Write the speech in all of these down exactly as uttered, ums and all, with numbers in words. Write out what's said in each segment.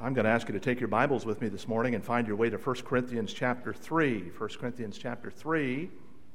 I'm going to ask you to take your Bibles with me this morning and find your way to First Corinthians chapter three. First Corinthians chapter three.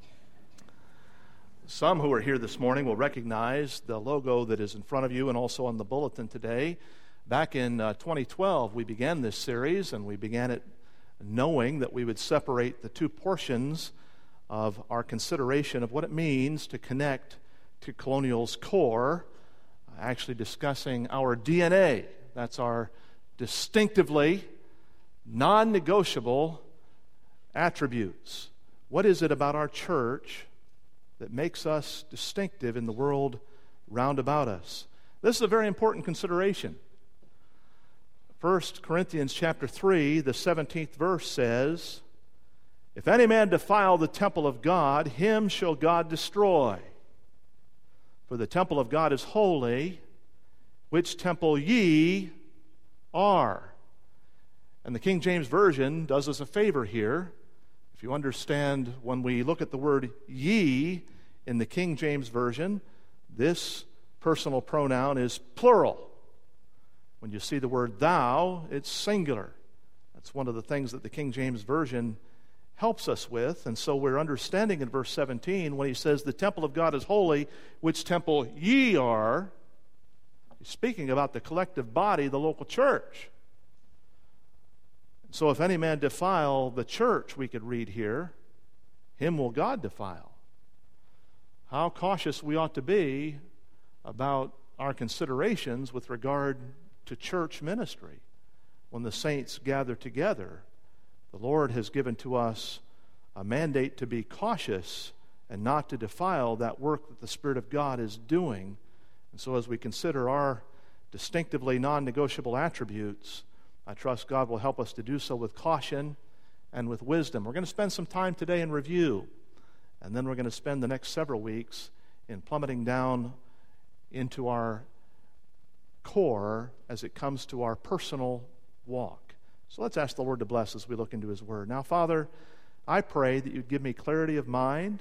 Some who are here this morning will recognize the logo that is in front of you and also on the bulletin today. Back in uh, twenty twelve, we began this series, and we began it knowing that we would separate the two portions of our consideration of what it means to connect to Colonial's core, actually discussing our D N A. That's our distinctively non-negotiable attributes. What is it about our church that makes us distinctive in the world round about us? This is a very important consideration. First Corinthians chapter three, the seventeenth verse says, "If any man defile the temple of God, him shall God destroy. For the temple of God is holy, which temple ye are." And the King James Version does us a favor here. If you understand, when we look at the word ye in the King James Version, this personal pronoun is plural. When you see the word thou, it's singular. That's one of the things that the King James Version helps us with. And so we're understanding in verse seventeen when he says, "The temple of God is holy, which temple ye are." He's speaking about the collective body, the local church. So if any man defile the church, we could read here, him will God defile. How cautious we ought to be about our considerations with regard to church ministry. When the saints gather together, the Lord has given to us a mandate to be cautious and not to defile that work that the Spirit of God is doing. And so as we consider our distinctively non-negotiable attributes, I trust God will help us to do so with caution and with wisdom. We're going to spend some time today in review, and then we're going to spend the next several weeks in plummeting down into our core as it comes to our personal walk. So let's ask the Lord to bless as we look into His Word. Now, Father, I pray that You'd give me clarity of mind.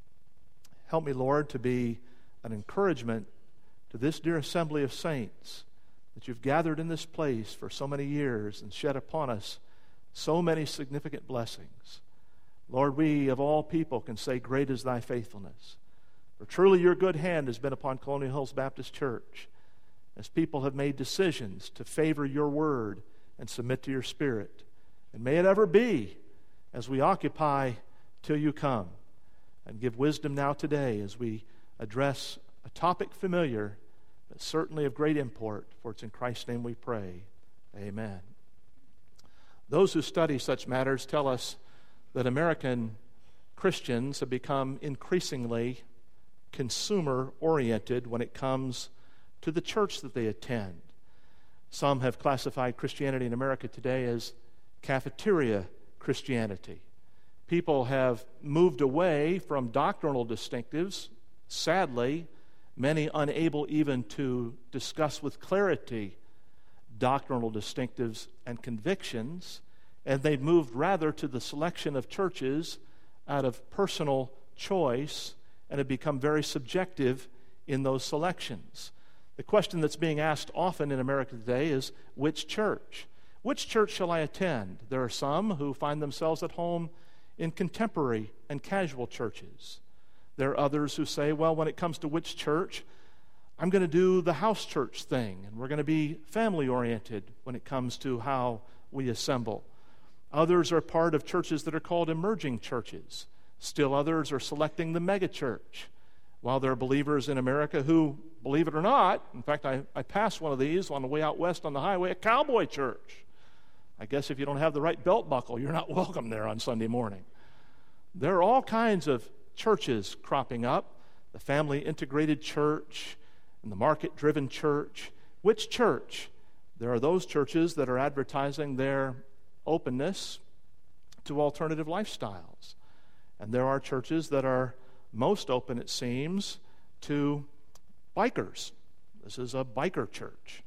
Help me, Lord, to be an encouragement to this dear assembly of saints that You've gathered in this place for so many years and shed upon us so many significant blessings. Lord, we of all people can say, "Great is Thy faithfulness." For truly Your good hand has been upon Colonial Hills Baptist Church as people have made decisions to favor Your Word and submit to Your Spirit. And may it ever be as we occupy till You come. And give wisdom now today as we address a topic familiar, but certainly of great import, for it's in Christ's name we pray. Amen. Those who study such matters tell us that American Christians have become increasingly consumer-oriented when it comes to the church that they attend. Some have classified Christianity in America today as cafeteria Christianity. People have moved away from doctrinal distinctives, sadly, many unable even to discuss with clarity doctrinal distinctives and convictions, and they've moved rather to the selection of churches out of personal choice and have become very subjective in those selections. The question that's being asked often in America today is, which church? Which church shall I attend? There are some who find themselves at home in contemporary and casual churches. There are others who say, well, when it comes to which church, I'm going to do the house church thing, and we're going to be family-oriented when it comes to how we assemble. Others are part of churches that are called emerging churches. Still others are selecting the megachurch. While there are believers in America who, believe it or not, in fact, I, I passed one of these on the way out west on the highway, a cowboy church. I guess if you don't have the right belt buckle, you're not welcome there on Sunday morning. There are all kinds of churches cropping up, the family integrated church and the market-driven church. Which church? There are those churches that are advertising their openness to alternative lifestyles. And there are churches that are most open, it seems, to bikers. This is a biker church.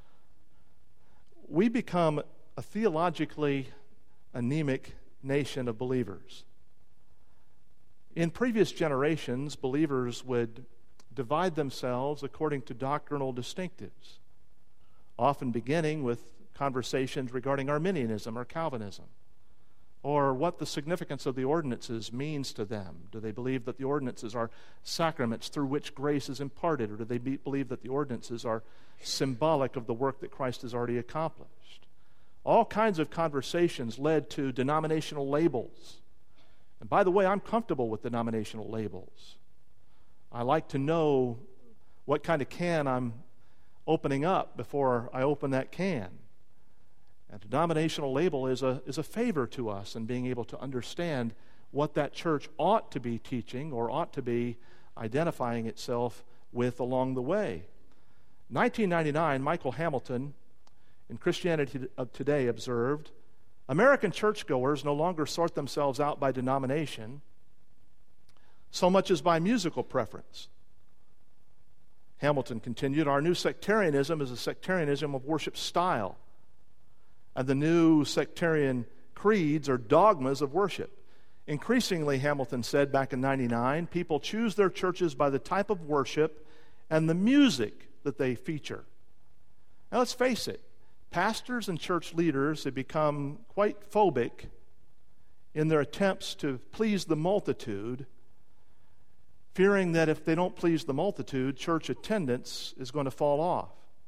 We become a theologically anemic nation of believers. In previous generations, believers would divide themselves according to doctrinal distinctives, often beginning with conversations regarding Arminianism or Calvinism, or what the significance of the ordinances means to them. Do they believe that the ordinances are sacraments through which grace is imparted, or do they be, believe that the ordinances are symbolic of the work that Christ has already accomplished? All kinds of conversations led to denominational labels. And by the way, I'm comfortable with denominational labels. I like to know what kind of can I'm opening up before I open that can. A denominational label is a, is a favor to us in being able to understand what that church ought to be teaching or ought to be identifying itself with along the way. nineteen ninety-nine, Michael Hamilton in Christianity Today observed, American churchgoers no longer sort themselves out by denomination so much as by musical preference. Hamilton continued, our new sectarianism is a sectarianism of worship style. And the new sectarian creeds are dogmas of worship. Increasingly, Hamilton said back in ninety-nine, people choose their churches by the type of worship and the music that they feature. Now let's face it, pastors and church leaders have become quite phobic in their attempts to please the multitude, fearing that if they don't please the multitude, church attendance is going to fall off.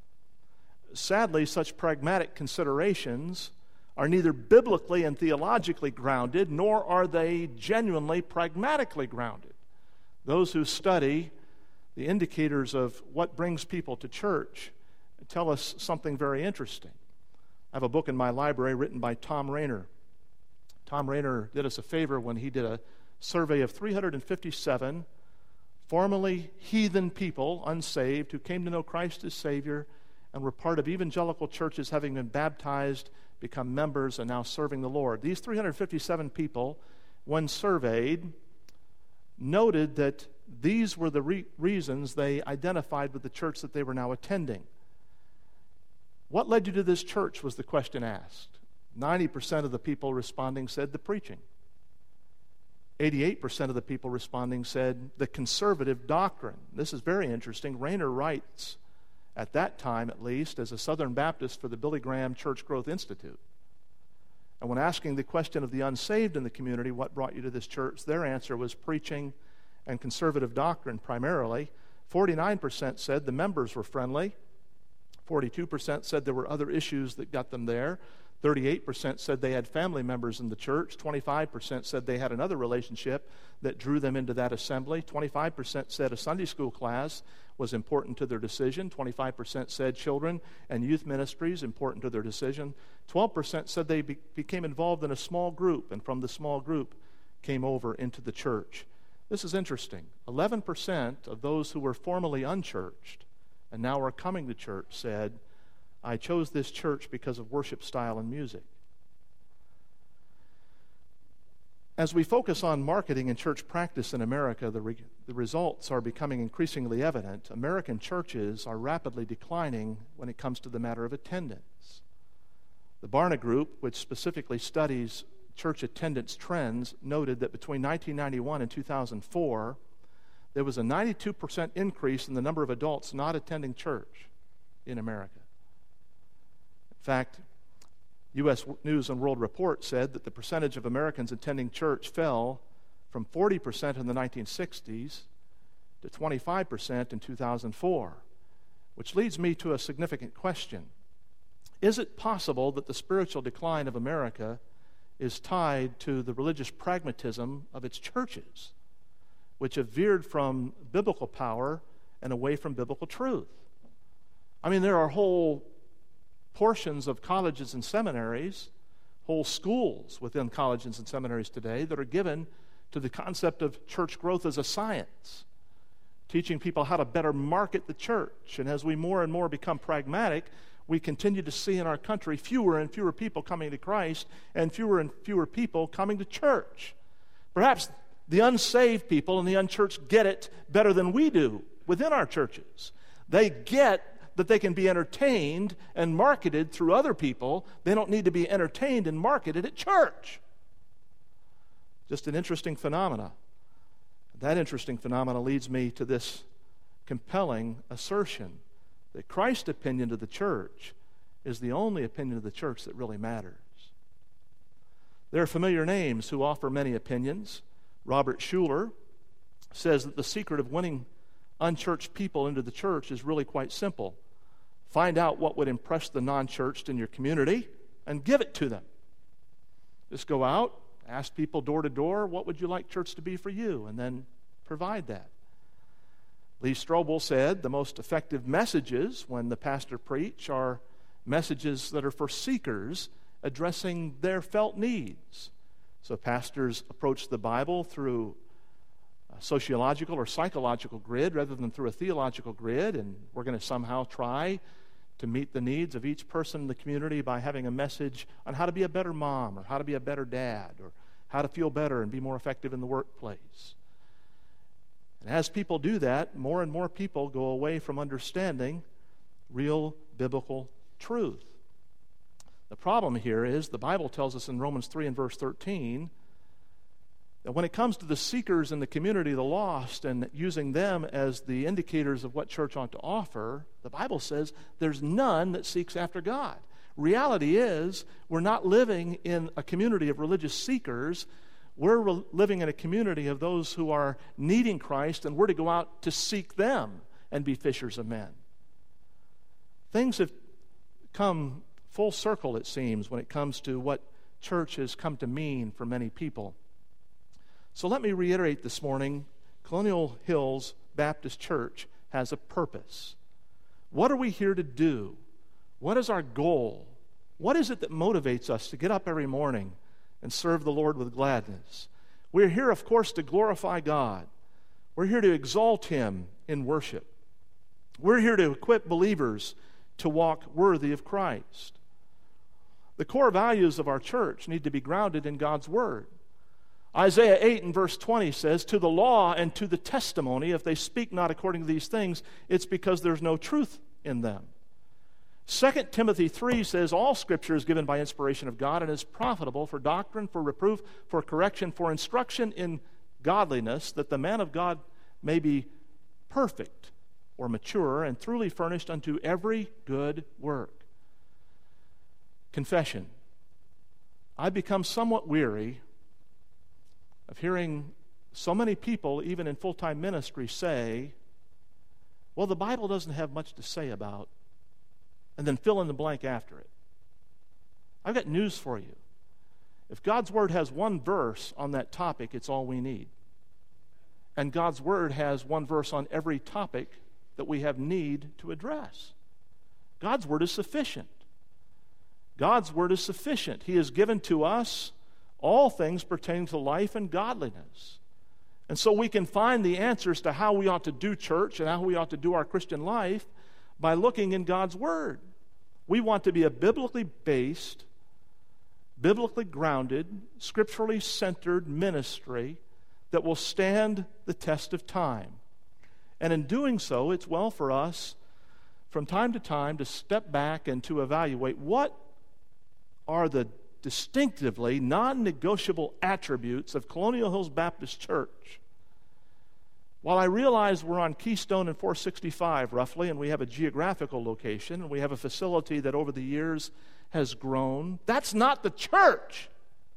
Sadly, such pragmatic considerations are neither biblically and theologically grounded, nor are they genuinely pragmatically grounded. Those who study the indicators of what brings people to church tell us something very interesting. I have a book in my library written by Tom Rainer. Tom Rainer did us a favor when he did a survey of three hundred fifty-seven formerly heathen people, unsaved, who came to know Christ as Savior and were part of evangelical churches, having been baptized, become members, and now serving the Lord. These three hundred fifty-seven people, when surveyed, noted that these were the re- reasons they identified with the church that they were now attending. What led you to this church, was the question asked. ninety percent of the people responding said the preaching. eighty-eight percent of the people responding said the conservative doctrine. This is very interesting. Rainer writes, at that time at least, as a Southern Baptist for the Billy Graham Church Growth Institute. And when asking the question of the unsaved in the community, what brought you to this church, their answer was preaching and conservative doctrine primarily. forty-nine percent said the members were friendly. forty-two percent said there were other issues that got them there. thirty-eight percent said they had family members in the church. twenty-five percent said they had another relationship that drew them into that assembly. twenty-five percent said a Sunday school class was important to their decision. twenty-five percent said children and youth ministries important to their decision. twelve percent said they be- became involved in a small group, and from the small group came over into the church. This is interesting. eleven percent of those who were formerly unchurched and now are coming to church said, I chose this church because of worship style and music. As we focus on marketing and church practice in America, the, re- the results are becoming increasingly evident. American churches are rapidly declining when it comes to the matter of attendance. The Barna Group, which specifically studies church attendance trends, noted that between nineteen ninety-one and two thousand four, there was a ninety-two percent increase in the number of adults not attending church in America. In fact, U S News and World Report said that the percentage of Americans attending church fell from forty percent in the nineteen sixties to twenty-five percent in two thousand four, which leads me to a significant question. Is it possible that the spiritual decline of America is tied to the religious pragmatism of its churches, which have veered from biblical power and away from biblical truth? I mean, there are whole portions of colleges and seminaries, whole schools within colleges and seminaries today that are given to the concept of church growth as a science, teaching people how to better market the church. And as we more and more become pragmatic, we continue to see in our country fewer and fewer people coming to Christ and fewer and fewer people coming to church. Perhaps the unsaved people and the unchurched get it better than we do within our churches. They get that they can be entertained and marketed through other people. They don't need to be entertained and marketed at church. Just an interesting phenomena. That interesting phenomena leads me to this compelling assertion that Christ's opinion to the church is the only opinion of the church that really matters. There are familiar names who offer many opinions. Robert Schuller says that the secret of winning unchurched people into the church is really quite simple. Find out what would impress the non-churched in your community and give it to them. Just go out, ask people door to door, what would you like church to be for you? And then provide that. Lee Strobel said the most effective messages when the pastor preach are messages that are for seekers addressing their felt needs. So pastors approach the Bible through a sociological or psychological grid rather than through a theological grid, and we're going to somehow try to meet the needs of each person in the community by having a message on how to be a better mom or how to be a better dad or how to feel better and be more effective in the workplace. And as people do that, more and more people go away from understanding real biblical truth. The problem here is the Bible tells us in Romans three and verse thirteen that when it comes to the seekers in the community, the lost, and using them as the indicators of what church ought to offer, the Bible says there's none that seeks after God. Reality is we're not living in a community of religious seekers. We're re- living in a community of those who are needing Christ, and we're to go out to seek them and be fishers of men. Things have come full circle, it seems, when it comes to what church has come to mean for many people. So let me reiterate this morning, Colonial Hills Baptist Church has a purpose. What are we here to do? What is our goal? What is it that motivates us to get up every morning and serve the Lord with gladness? We're here, of course, to glorify God. We're here to exalt Him in worship. We're here to equip believers to walk worthy of Christ. The core values of our church need to be grounded in God's Word. Isaiah eight and verse twenty says, "To the law and to the testimony, if they speak not according to these things, it's because there's no truth in them." Second Timothy three says, "All Scripture is given by inspiration of God and is profitable for doctrine, for reproof, for correction, for instruction in godliness, that the man of God may be perfect or mature and truly furnished unto every good work." Confession. I've become somewhat weary of hearing so many people, even in full-time ministry, say, well, the Bible doesn't have much to say about, and then fill in the blank after it. I've got news for you. If God's Word has one verse on that topic, it's all we need. And God's Word has one verse on every topic that we have need to address. God's Word is sufficient. God's Word is sufficient. He has given to us all things pertaining to life and godliness. And so we can find the answers to how we ought to do church and how we ought to do our Christian life by looking in God's Word. We want to be a biblically based, biblically grounded, scripturally centered ministry that will stand the test of time. And in doing so, it's well for us from time to time to step back and to evaluate what are the distinctively non-negotiable attributes of Colonial Hills Baptist Church. While I realize we're on Keystone and four sixty-five roughly, and we have a geographical location, and we have a facility that over the years has grown, that's not the church.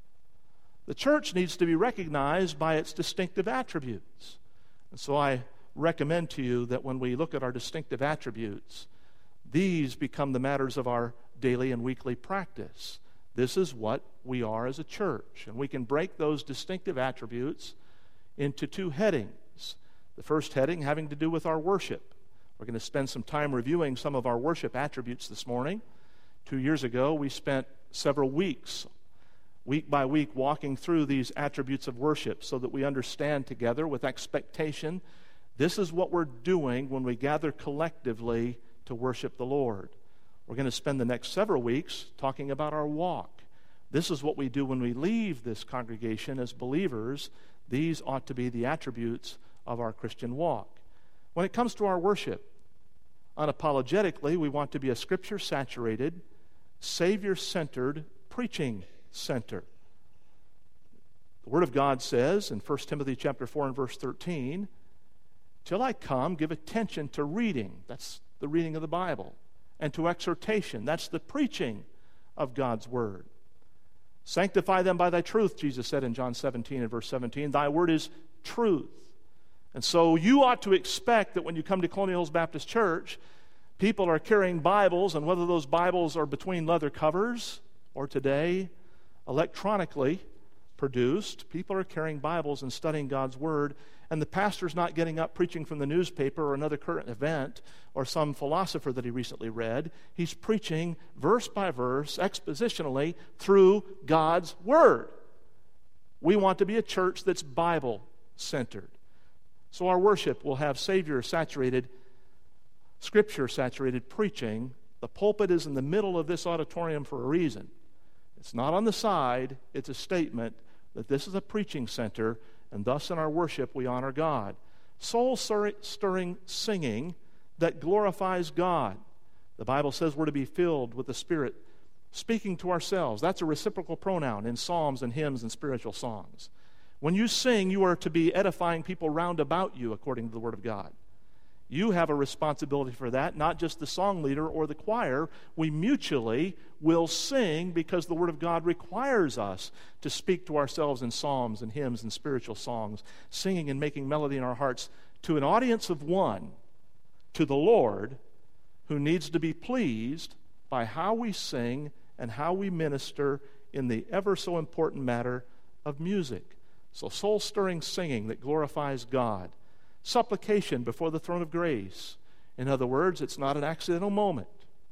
The church needs to be recognized by its distinctive attributes. And so I recommend to you that when we look at our distinctive attributes, these become the matters of our daily and weekly practice. This is what we are as a church. And we can break those distinctive attributes into two headings. The first heading having to do with our worship. We're going to spend some time reviewing some of our worship attributes this morning. Two years ago, we spent several weeks, week by week, walking through these attributes of worship so that we understand together with expectation, this is what we're doing when we gather collectively to worship the Lord. We're going to spend the next several weeks talking about our walk. This is what we do when we leave this congregation as believers. These ought to be the attributes of our Christian walk. When it comes to our worship, unapologetically, we want to be a Scripture-saturated, Savior-centered preaching center. The Word of God says in First Timothy chapter four and verse thirteen, "Till I come, give attention to reading." That's the reading of the Bible. and to exhortation. That's the preaching of God's word. Sanctify them by thy truth, Jesus said in John seventeen and verse seventeen. Thy word is truth. And so you ought to expect that when you come to Colonial Hills Baptist Church, people are carrying Bibles, and whether those Bibles are between leather covers or today electronically produced, people are carrying Bibles and studying God's word, and the pastor's not getting up preaching from the newspaper or another current event or some philosopher that he recently read. He's preaching verse by verse, expositionally, through God's word. We want to be a church that's Bible-centered. So our worship will have Savior-saturated, Scripture-saturated preaching. The pulpit is in the middle of this auditorium for a reason. It's not on the side. It's a statement that this is a preaching center, and thus in our worship we honor God. Soul-stirring singing that glorifies God. The Bible says we're to be filled with the Spirit, speaking to ourselves. That's a reciprocal pronoun in psalms and hymns and spiritual songs. When you sing, you are to be edifying people round about you, according to the Word of God. You have a responsibility for that, not just the song leader or the choir. We mutually will sing because the Word of God requires us to speak to ourselves in psalms and hymns and spiritual songs, singing and making melody in our hearts to an audience of one, to the Lord, who needs to be pleased by how we sing and how we minister in the ever so important matter of music. So soul-stirring singing that glorifies God. Supplication before the throne of grace. In other words, it's not an accidental moment.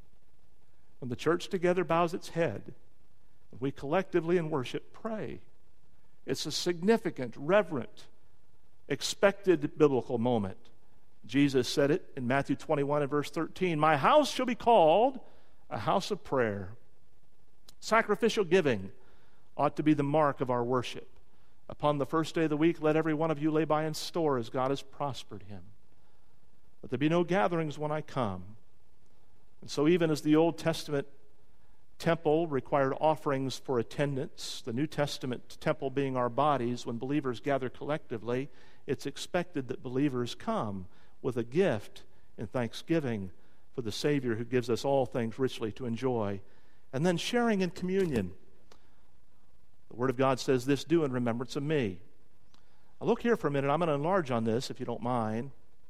When the church together bows its head, we collectively in worship pray. It's a significant, reverent, expected biblical moment. Jesus said it in Matthew twenty-one and verse thirteen, my house shall be called a house of prayer. Sacrificial giving ought to be the mark of our worship. Upon the first day of the week, let every one of you lay by in store as God has prospered him. Let there be no gatherings when I come. And so even as the Old Testament temple required offerings for attendance, the New Testament temple being our bodies, when believers gather collectively, it's expected that believers come with a gift in thanksgiving for the Savior who gives us all things richly to enjoy. And then sharing in communion. The Word of God says, this do in remembrance of me. Now look here for a minute. I'm going to enlarge on this, if you don't mind.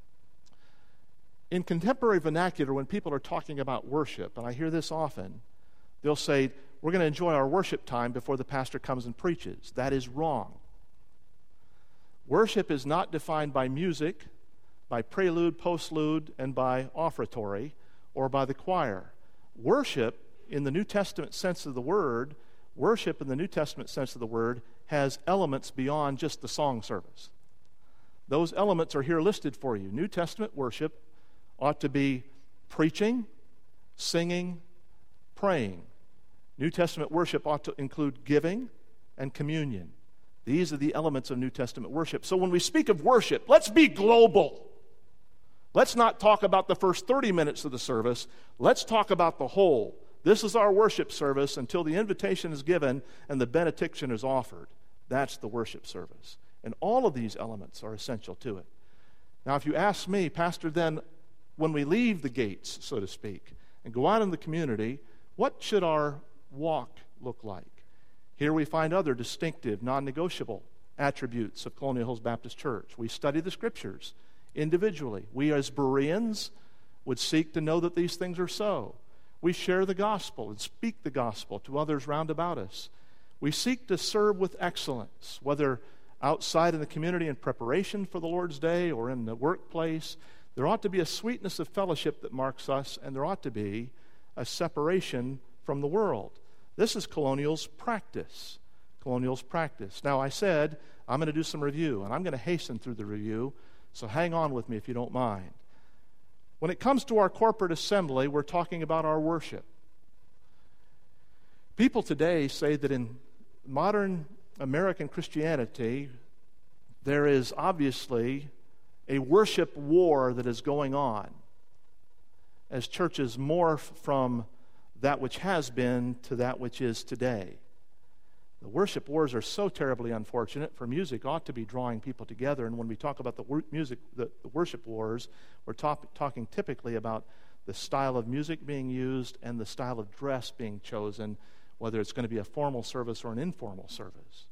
In contemporary vernacular, when people are talking about worship, and I hear this often, they'll say, we're going to enjoy our worship time before the pastor comes and preaches. That is wrong. Worship is not defined by music, by prelude, postlude, and by offertory, or by the choir. Worship, in the New Testament sense of the word, worship in the New Testament sense of the word has elements beyond just the song service. Those elements are here listed for you. New Testament worship ought to be preaching, singing, praying. New Testament worship ought to include giving and communion. These are the elements of New Testament worship. So when we speak of worship, let's be global. Let's not talk about the first thirty minutes of the service. Let's talk about the whole. This is our worship service until the invitation is given and the benediction is offered. That's the worship service. And all of these elements are essential to it. Now, if you ask me, Pastor, then when we leave the gates, so to speak, and go out in the community, what should our walk look like? Here we find other distinctive, non-negotiable attributes of Colonial Hills Baptist Church. We study the Scriptures individually. We as Bereans would seek to know that these things are so. We share the gospel and speak the gospel to others round about us. We seek to serve with excellence, whether outside in the community in preparation for the Lord's Day or in the workplace. There ought to be a sweetness of fellowship that marks us, and there ought to be a separation from the world. This is Colonial's practice. Colonial's practice. Now, I said I'm going to do some review, and I'm going to hasten through the review, so hang on with me if you don't mind. When it comes to our corporate assembly, we're talking about our worship. People today say that in modern American Christianity, there is obviously a worship war that is going on as churches morph from that which has been to that which is today. The worship wars are so terribly unfortunate, for music ought to be drawing people together. And when we talk about the wor- music, the, the worship wars, we're top, talking typically about the style of music being used, and the style of dress being chosen, whether it's going to be a formal service or an informal service.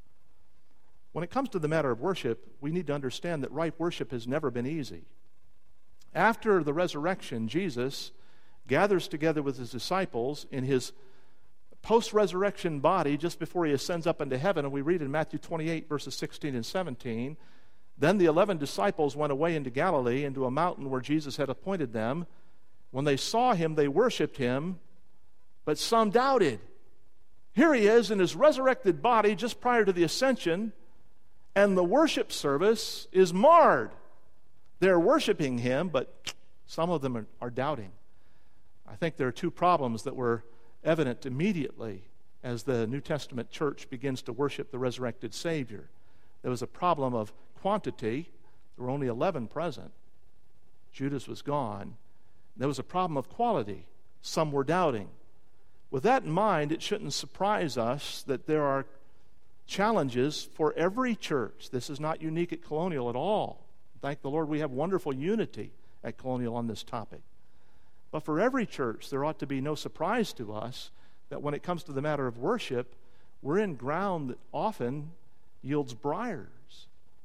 When it comes to the matter of worship, we need to understand that right worship has never been easy. After the resurrection, Jesus gathers together with his disciples in his post-resurrection body just before he ascends up into heaven, and we read in Matthew twenty-eight, verses sixteen and seventeen, "Then the eleven disciples went away into Galilee, into a mountain where Jesus had appointed them. When they saw him, they worshipped him, but some doubted." Here he is in his resurrected body just prior to the ascension, and the worship service is marred. They're worshiping him, but some of them are, are doubting. I think there are two problems that were evident immediately as the New Testament church begins to worship the resurrected Savior. There was a problem of quantity. There were only eleven present. Judas was gone. There was a problem of quality. Some were doubting. With that in mind, it shouldn't surprise us that there are challenges for every church. This is not unique at Colonial at all. Thank the Lord we have wonderful unity at Colonial on this topic. But for every church, there ought to be no surprise to us that when it comes to the matter of worship, we're in ground that often yields briars.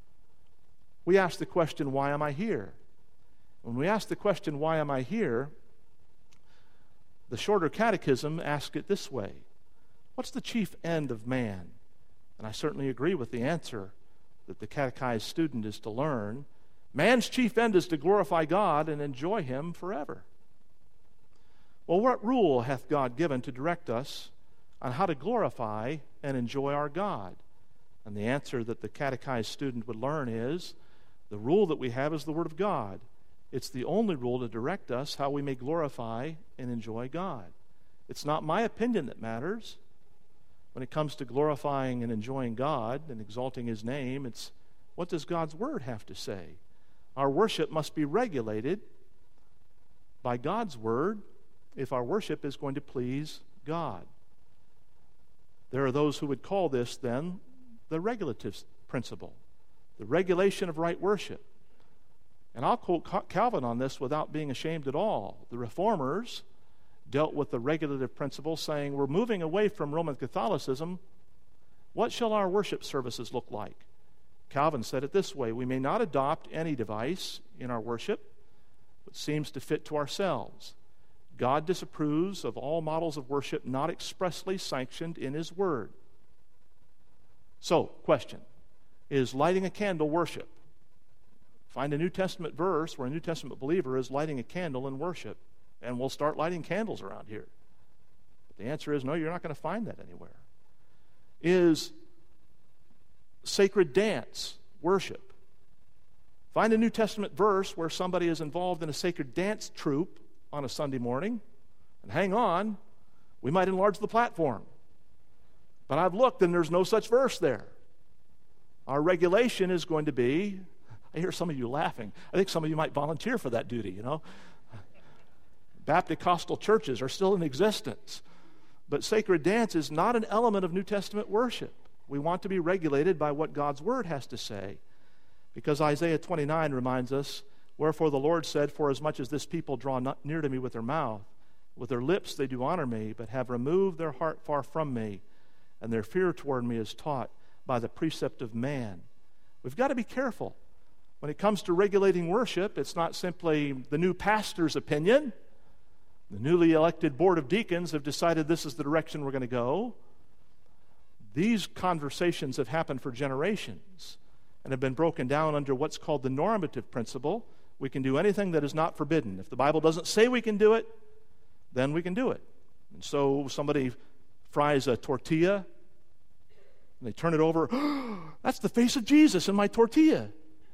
We ask the question, why am I here? When we ask the question, why am I here, the Shorter Catechism asks it this way: what's the chief end of man? And I certainly agree with the answer that the catechized student is to learn. Man's chief end is to glorify God and enjoy him forever. Well, what rule hath God given to direct us on how to glorify and enjoy our God? And the answer that the catechized student would learn is, the rule that we have is the Word of God. It's the only rule to direct us how we may glorify and enjoy God. It's not my opinion that matters. When it comes to glorifying and enjoying God and exalting his name, it's what does God's Word have to say? Our worship must be regulated by God's Word if our worship is going to please God. There are those who would call this then the regulative principle, the regulation of right worship. And I'll quote Calvin on this without being ashamed at all. The Reformers dealt with the regulative principle, saying, we're moving away from Roman Catholicism. What shall our worship services look like? Calvin said it this way: we may not adopt any device in our worship that seems to fit to ourselves. God disapproves of all models of worship not expressly sanctioned in his Word. So, question, is lighting a candle worship? Find a New Testament verse where a New Testament believer is lighting a candle in worship, and we'll start lighting candles around here. But the answer is no, you're not going to find that anywhere. Is sacred dance worship? Find a New Testament verse where somebody is involved in a sacred dance troupe on a Sunday morning, and hang on, we might enlarge the platform. But I've looked and there's no such verse there. Our regulation is going to be, I hear some of you laughing. I think some of you might volunteer for that duty, you know. Baptist churches are still in existence. But sacred dance is not an element of New Testament worship. We want to be regulated by what God's Word has to say. Because Isaiah twenty-nine reminds us, wherefore the Lord said, for as much as this people draw not near to me with their mouth, with their lips they do honor me, but have removed their heart far from me, and their fear toward me is taught by the precept of man. We've got to be careful. When it comes to regulating worship, it's not simply the new pastor's opinion. The newly elected board of deacons have decided this is the direction we're going to go. These conversations have happened for generations and have been broken down under what's called the normative principle. We can do anything that is not forbidden. If the Bible doesn't say we can do it, then we can do it. And so somebody fries a tortilla, and they turn it over. Oh, that's the face of Jesus in my tortilla.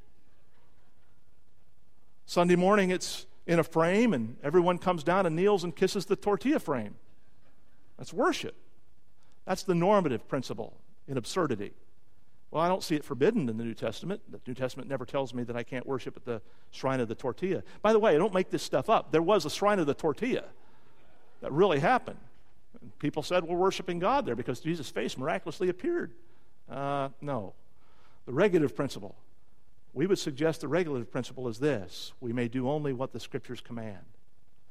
Sunday morning, it's in a frame, and everyone comes down and kneels and kisses the tortilla frame. That's worship. That's the normative principle in absurdity. Well, I don't see it forbidden in the New Testament. The New Testament never tells me that I can't worship at the shrine of the tortilla. By the way, I don't make this stuff up. There was a shrine of the tortilla. That really happened. And people said, we're worshiping God there because Jesus' face miraculously appeared. Uh, no. The regulative principle. We would suggest the regulative principle is this: we may do only what the Scriptures command.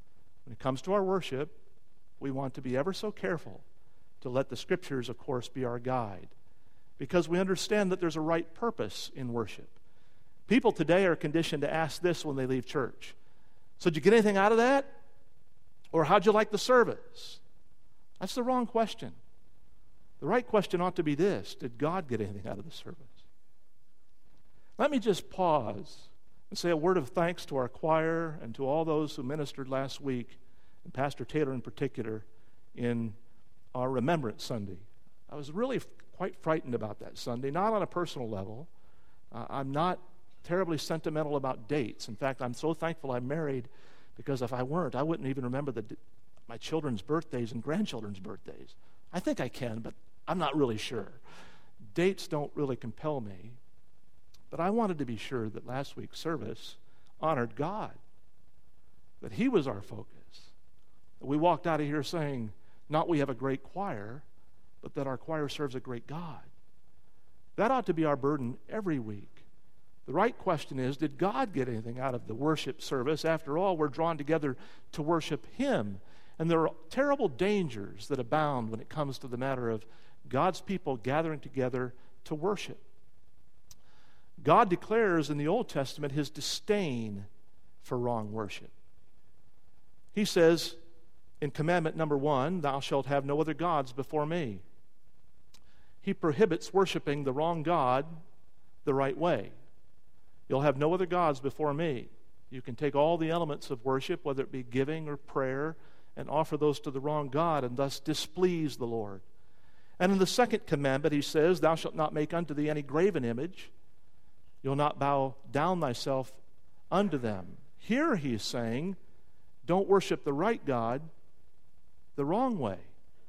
When it comes to our worship, we want to be ever so careful to let the Scriptures, of course, be our guide, because we understand that there's a right purpose in worship. People today are conditioned to ask this when they leave church. So did you get anything out of that? Or how'd you like the service? That's the wrong question. The right question ought to be this: did God get anything out of the service? Let me just pause and say a word of thanks to our choir and to all those who ministered last week, and Pastor Taylor in particular, in our Remembrance Sunday. I was really quite frightened about that Sunday, not on a personal level. Uh, I'm not terribly sentimental about dates. In fact, I'm so thankful I'm married, because if I weren't, I wouldn't even remember the, my children's birthdays and grandchildren's birthdays. I think I can, but I'm not really sure. Dates don't really compel me. But I wanted to be sure that last week's service honored God, that He was our focus. That we walked out of here saying, not we have a great choir, but that our choir serves a great God. That ought to be our burden every week. The right question is, did God get anything out of the worship service? After all, we're drawn together to worship Him. And there are terrible dangers that abound when it comes to the matter of God's people gathering together to worship. God declares in the Old Testament His disdain for wrong worship. He says in commandment number one, thou shalt have no other gods before me. He prohibits worshiping the wrong God the right way. You'll have no other gods before me. You can take all the elements of worship, whether it be giving or prayer, and offer those to the wrong God and thus displease the Lord. And in the second commandment, He says, thou shalt not make unto thee any graven image. You'll not bow down thyself unto them. Here He is saying, don't worship the right God the wrong way.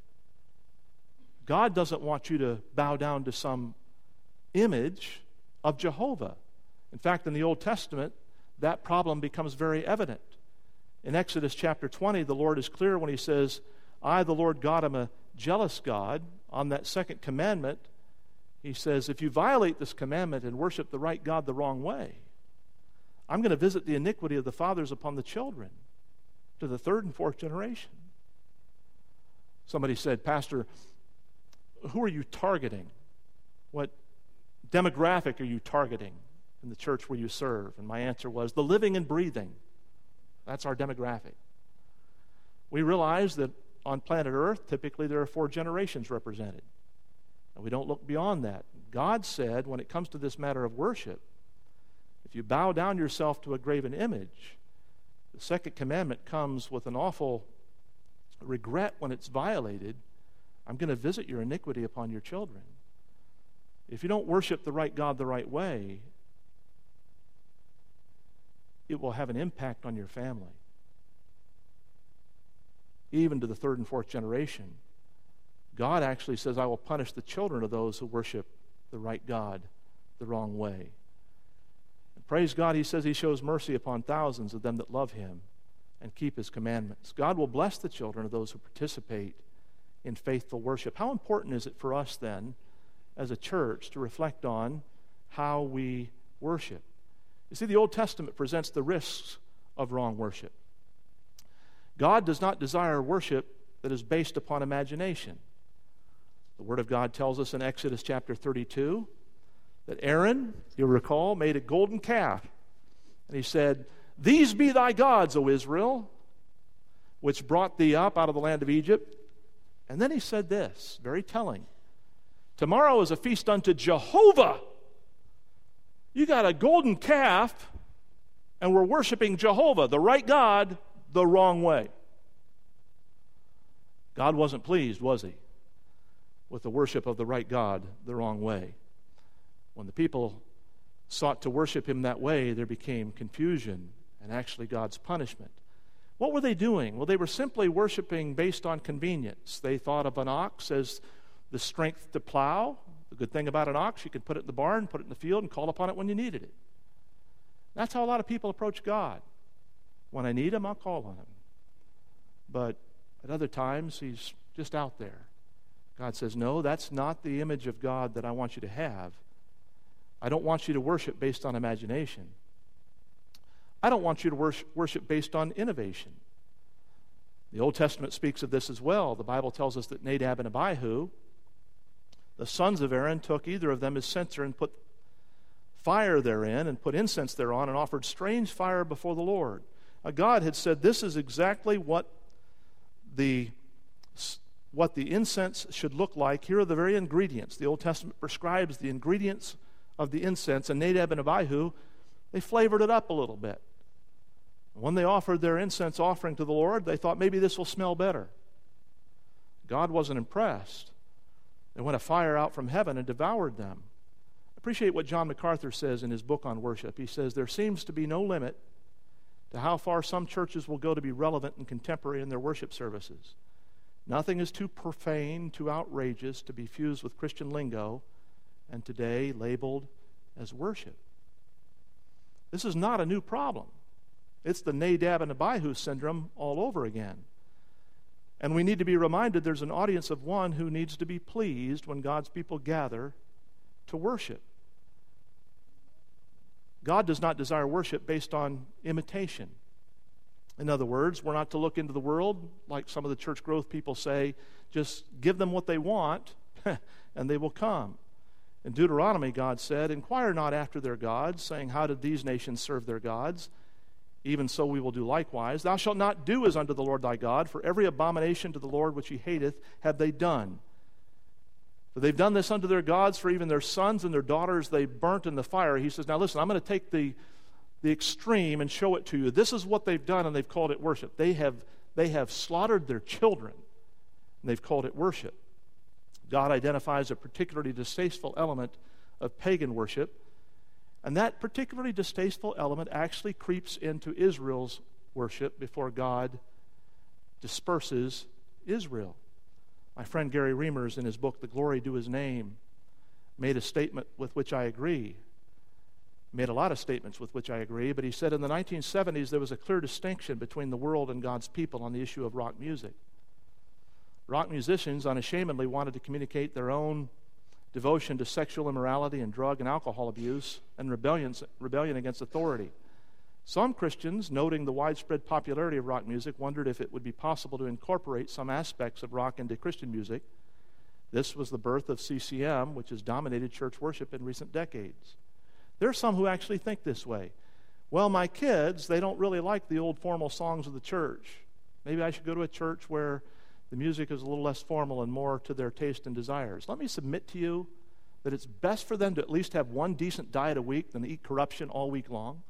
God doesn't want you to bow down to some image of Jehovah. In fact, in the Old Testament, that problem becomes very evident. In Exodus chapter twenty, the Lord is clear when He says, I, the Lord God, am a jealous God. On that second commandment, He says, if you violate this commandment and worship the right God the wrong way, I'm going to visit the iniquity of the fathers upon the children to the third and fourth generation. Somebody said, Pastor, who are you targeting? What demographic are you targeting in the church where you serve? And my answer was, the living and breathing. That's our demographic. We realize that on planet Earth, typically there are four generations represented. And we don't look beyond that. God said, when it comes to this matter of worship, if you bow down yourself to a graven image, the second commandment comes with an awful regret when it's violated. I'm going to visit your iniquity upon your children. If you don't worship the right God the right way, it will have an impact on your family, even to the third and fourth generation. God actually says, I will punish the children of those who worship the right God the wrong way. And praise God, He says He shows mercy upon thousands of them that love Him and keep His commandments. God will bless the children of those who participate in faithful worship. How important is it for us then, as a church, to reflect on how we worship? You see, the Old Testament presents the risks of wrong worship. God does not desire worship that is based upon imagination. The Word of God tells us in Exodus chapter thirty-two that Aaron, you'll recall, made a golden calf. And he said, these be thy gods, O Israel, which brought thee up out of the land of Egypt. And then he said this, very telling. Tomorrow is a feast unto Jehovah. You got a golden calf, and we're worshiping Jehovah, the right God, the wrong way. God wasn't pleased, was He, with the worship of the right God the wrong way? When the people sought to worship Him that way, there became confusion and actually God's punishment. What were they doing? Well, they were simply worshiping based on convenience. They thought of an ox as the strength to plow. The good thing about an ox, you could put it in the barn, put it in the field, and call upon it when you needed it. That's how a lot of people approach God. When I need Him, I'll call on Him. But at other times, He's just out there. God says, no, that's not the image of God that I want you to have. I don't want you to worship based on imagination. I don't want you to worship, worship based on innovation. The Old Testament speaks of this as well. The Bible tells us that Nadab and Abihu, the sons of Aaron, took either of them as censer and put fire therein and put incense thereon and offered strange fire before the Lord. Now, God had said this is exactly what the, what the incense should look like. Here are the very ingredients. The Old Testament prescribes the ingredients of the incense, and Nadab and Abihu, they flavored it up a little bit. When they offered their incense offering to the Lord, they thought maybe this will smell better. God wasn't impressed. There went a fire out from heaven and devoured them. Appreciate what John MacArthur says in his book on worship. He says, there seems to be no limit to how far some churches will go to be relevant and contemporary in their worship services. Nothing is too profane, too outrageous to be fused with Christian lingo and today labeled as worship. This is not a new problem. It's the Nadab and Abihu syndrome all over again. And we need to be reminded there's an audience of one who needs to be pleased when God's people gather to worship. God does not desire worship based on imitation. In other words, we're not to look into the world like some of the church growth people say, just give them what they want and they will come. In Deuteronomy, God said, inquire not after their gods, saying, how did these nations serve their gods? Even so we will do likewise. Thou shalt not do as unto the Lord thy God, for every abomination to the Lord which he hateth have they done. For they've done this unto their gods, for even their sons and their daughters they burnt in the fire. He says, now listen, I'm going to take the, the extreme and show it to you. This is what they've done, and they've called it worship. They have, they have slaughtered their children, and they've called it worship. God identifies a particularly distasteful element of pagan worship, and that particularly distasteful element actually creeps into Israel's worship before God disperses Israel. My friend Gary Reimers, in his book, The Glory Due His Name, made a statement with which I agree. He made a lot of statements with which I agree, but he said in the nineteen seventies there was a clear distinction between the world and God's people on the issue of rock music. Rock musicians unashamedly wanted to communicate their own devotion to sexual immorality and drug and alcohol abuse and rebellion, rebellion against authority. Some Christians, noting the widespread popularity of rock music, wondered if it would be possible to incorporate some aspects of rock into Christian music. This was the birth of C C M, which has dominated church worship in recent decades. There are some who actually think this way. Well, my kids, they don't really like the old formal songs of the church. Maybe I should go to a church where the music is a little less formal and more to their taste and desires. Let me submit to you that it's best for them to at least have one decent diet a week than to eat corruption all week long.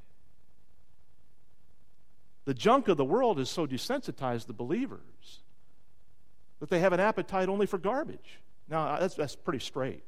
The junk of the world has so desensitized the believers that they have an appetite only for garbage. Now, that's, that's pretty straight.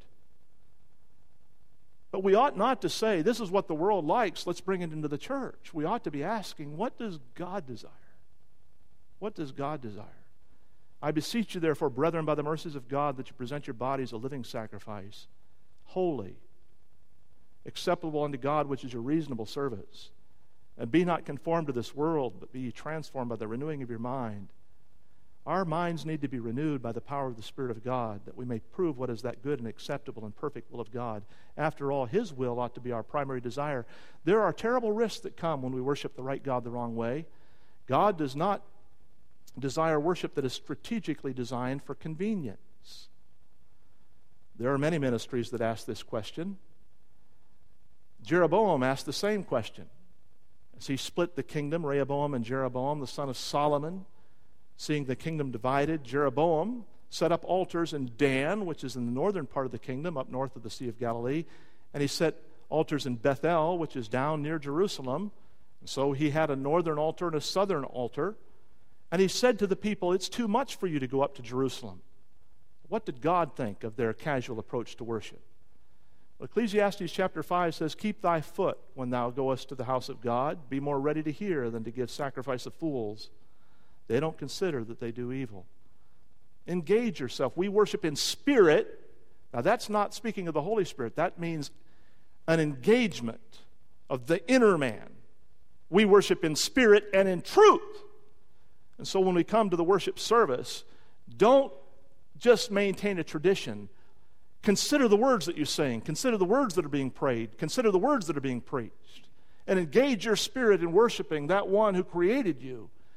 But we ought not to say, this is what the world likes, let's bring it into the church. We ought to be asking, what does God desire? What does God desire? I beseech you, therefore, brethren, by the mercies of God, that you present your bodies a living sacrifice, holy, acceptable unto God, which is your reasonable service. And be not conformed to this world, but be ye transformed by the renewing of your mind. Our minds need to be renewed by the power of the Spirit of God, that we may prove what is that good and acceptable and perfect will of God. After all, His will ought to be our primary desire. There are terrible risks that come when we worship the right God the wrong way. God does not desire worship that is strategically designed for convenience. There are many ministries that ask this question. Jeroboam asked the same question. As he split the kingdom, Rehoboam and Jeroboam, the son of Solomon, seeing the kingdom divided, Jeroboam set up altars in Dan, which is in the northern part of the kingdom, up north of the Sea of Galilee, and he set altars in Bethel, which is down near Jerusalem. And so he had a northern altar and a southern altar. And he said to the people, it's too much for you to go up to Jerusalem. What did God think of their casual approach to worship? Well, Ecclesiastes chapter five says, keep thy foot when thou goest to the house of God. Be more ready to hear than to give sacrifice of fools. They don't consider that they do evil. Engage yourself. We worship in spirit. Now, that's not speaking of the Holy Spirit. That means an engagement of the inner man. We worship in spirit and in truth. And so when we come to the worship service, don't just maintain a tradition. Consider the words that you sing. Consider the words that are being prayed. Consider the words that are being preached. And engage your spirit in worshiping that one who created you,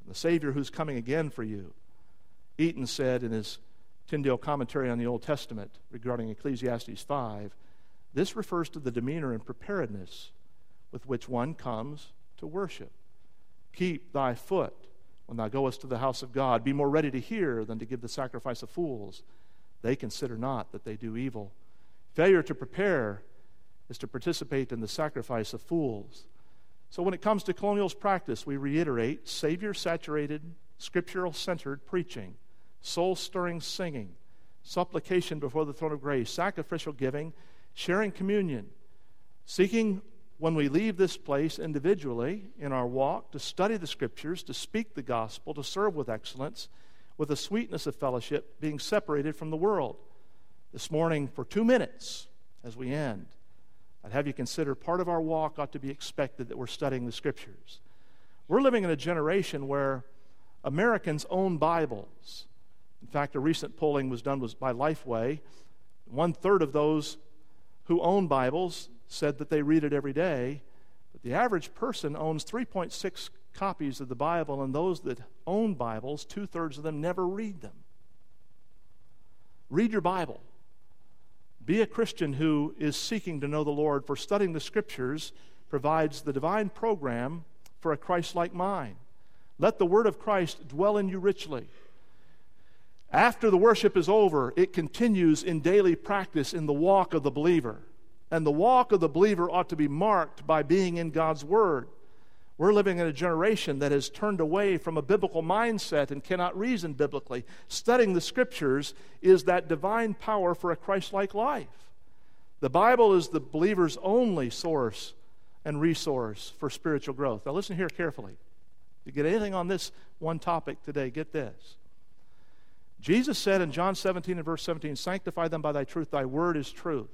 the Savior who's coming again for you. Eaton said in his Tyndale commentary on the Old Testament regarding Ecclesiastes five, this refers to the demeanor and preparedness with which one comes to worship. Keep thy foot when thou goest to the house of God. Be more ready to hear than to give the sacrifice of fools. They consider not that they do evil. Failure to prepare is to participate in the sacrifice of fools. So when it comes to Colonial's practice, we reiterate Savior-saturated, scriptural-centered preaching, soul-stirring singing, supplication before the throne of grace, sacrificial giving, sharing communion, seeking when we leave this place individually in our walk to study the Scriptures, to speak the gospel, to serve with excellence, with the sweetness of fellowship, being separated from the world. This morning, for two minutes as we end, I'd have you consider part of our walk ought to be expected that we're studying the Scriptures. We're living in a generation where Americans own Bibles. In fact, a recent polling was done was by Lifeway. One-third of those who own Bibles said that they read it every day. But the average person owns three point six copies of the Bible, and those that own Bibles, two-thirds of them never read them. Read your Bible. Be a Christian who is seeking to know the Lord, for studying the Scriptures provides the divine program for a Christ-like mind. Let the Word of Christ dwell in you richly. After the worship is over, it continues in daily practice in the walk of the believer. And the walk of the believer ought to be marked by being in God's Word. We're living in a generation that has turned away from a biblical mindset and cannot reason biblically. Studying the Scriptures is that divine power for a Christ-like life. The Bible is the believer's only source and resource for spiritual growth. Now listen here carefully. If you get anything on this one topic today, get this. Jesus said in John seventeen and verse seventeen, sanctify them by thy truth, thy word is truth.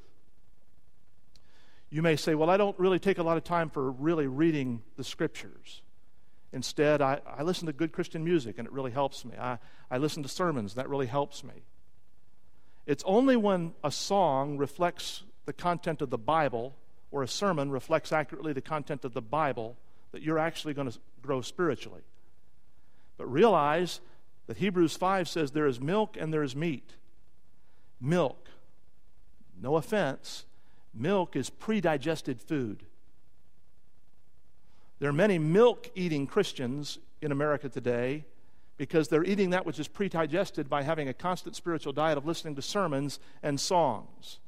You may say, well, I don't really take a lot of time for really reading the Scriptures. Instead, I, I listen to good Christian music, and it really helps me. I, I listen to sermons, and that really helps me. It's only when a song reflects the content of the Bible, or a sermon reflects accurately the content of the Bible, that you're actually going to grow spiritually. But realize that Hebrews five says there is milk and there is meat. Milk, no offense, milk is pre-digested food. There are many milk-eating Christians in America today because they're eating that which is pre-digested by having a constant spiritual diet of listening to sermons and songs.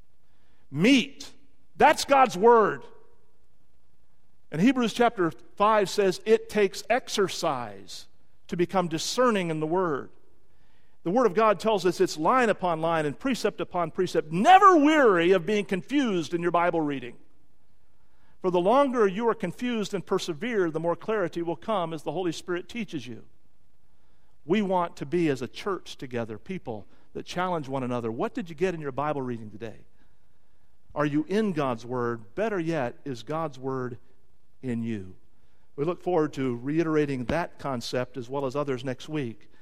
Meat, that's God's Word. And Hebrews chapter five says it takes exercise to become discerning in the Word. The Word of God tells us it's line upon line and precept upon precept. Never weary of being confused in your Bible reading. For the longer you are confused and persevere, the more clarity will come as the Holy Spirit teaches you. We want to be, as a church together, people that challenge one another. What did you get in your Bible reading today? Are you in God's Word? Better yet, is God's Word in you? We look forward to reiterating that concept as well as others next week.